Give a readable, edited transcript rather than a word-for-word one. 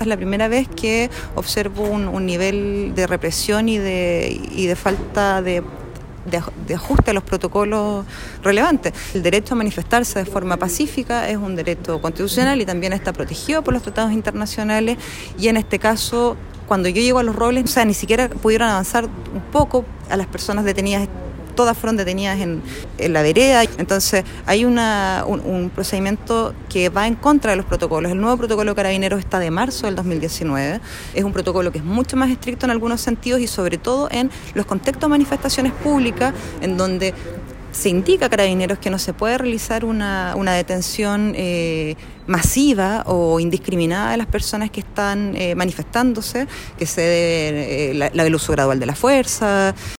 esta es la primera vez que observo un nivel de represión y de falta de ajuste a los protocolos relevantes. El derecho a manifestarse de forma pacífica es un derecho constitucional y también está protegido por los tratados internacionales, y en este caso, cuando yo llego a Los Robles, ni siquiera pudieron avanzar un poco. A las personas detenidas, todas fueron detenidas en la vereda. Entonces hay un procedimiento que va en contra de los protocolos. El nuevo protocolo de Carabineros está de marzo del 2019. Es un protocolo que es mucho más estricto en algunos sentidos y sobre todo en los contextos de manifestaciones públicas, en donde se indica a Carabineros que no se puede realizar una detención masiva o indiscriminada de las personas que están manifestándose, que se debe el uso gradual de la fuerza.